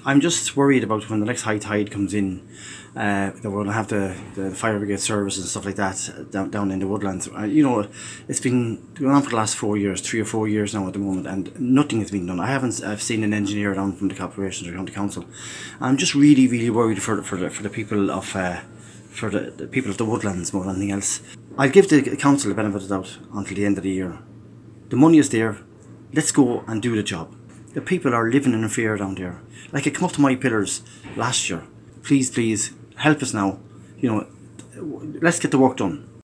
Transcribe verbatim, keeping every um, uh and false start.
I'm just worried about when the next high tide comes in, uh, that we're going to have the, the fire brigade service and stuff like that down, down in the woodlands. Uh, you know, it's been going on for the last four years, three or four years now at the moment, and nothing has been done. I haven't I've seen an engineer down from the corporation or county council. I'm just really, really worried for, for, the, for the people of uh, for the, the people of the woodlands more than anything else. I'll give the council the benefit of the doubt until the end of the year. The money is there. Let's go and do the job. The people are living in fear down there. Like, I come up to my pillars last year. Please, please, help us now. You know, let's get the work done.